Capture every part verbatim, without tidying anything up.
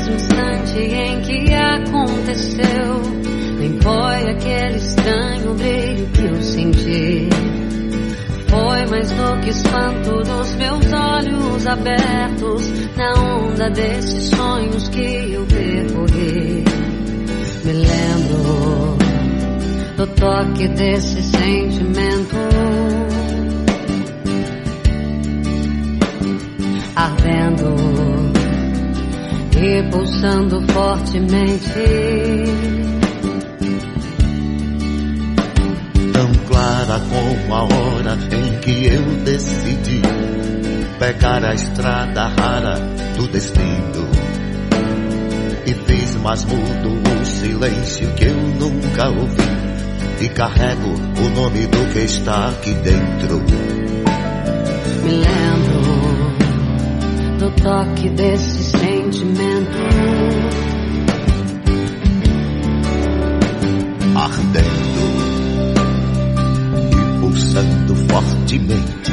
exato instante em que aconteceu, nem foi aquele estranho brilho que eu senti. Foi mais do que espanto dos meus olhos abertos na onda desses sonhos que eu percorri. Me lembro do toque desse sentimento ardendo e pulsando fortemente. Tão clara como a hora em que eu decidi pegar a estrada rara do destino, e fiz mais mudo o silêncio que eu nunca ouvi, e carrego o nome do que está aqui dentro. Me lembro do toque desse sentimento ardendo e pulsando fortemente.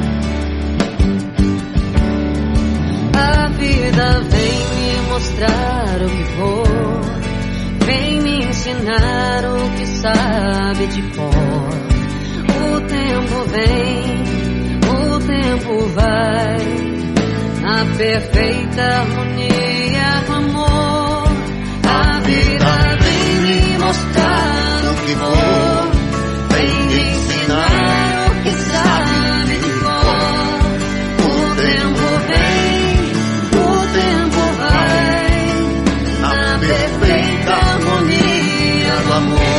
A vida vem me mostrar o que for, vem me ensinar o que sabe de cor. O tempo vem, o tempo vai, na perfeita harmonia do amor. A vida vem me mostrar o que for, vem me ensinar o que sabe de cor. O tempo vem, o tempo vai, na perfeita harmonia do amor.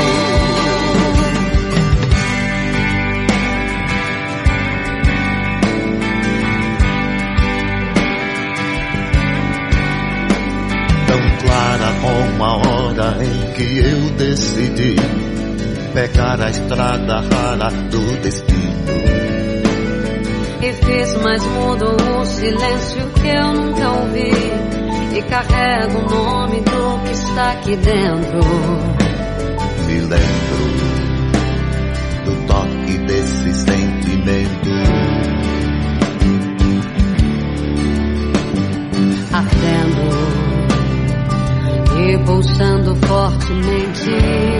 Clara como a hora em que eu decidi pegar a estrada rara do destino, e fiz mais mudo o silêncio que eu nunca ouvi, e carrego o nome do que está aqui dentro. Me lembro do toque desse sentimento ardendo e pulsando fortemente.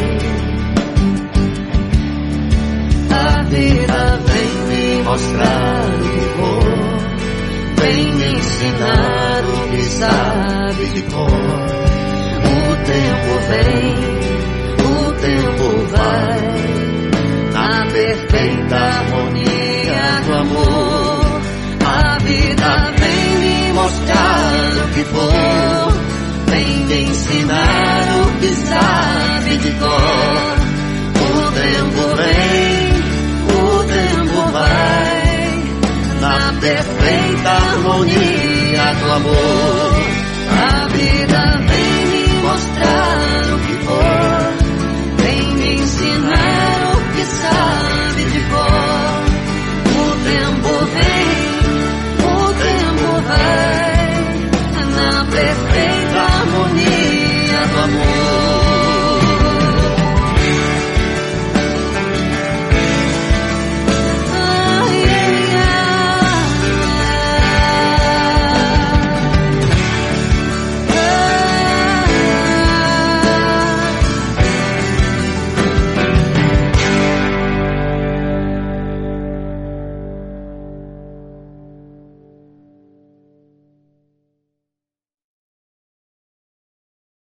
A vida vem me mostrar o que for, vem me ensinar o que sabe de cor. O tempo vem, o tempo vai, na perfeita harmonia do amor. A vida vem me mostrar o que for, vem me ensinar o que sabe de cor. O tempo vem, o tempo vai, na perfeita harmonia do amor.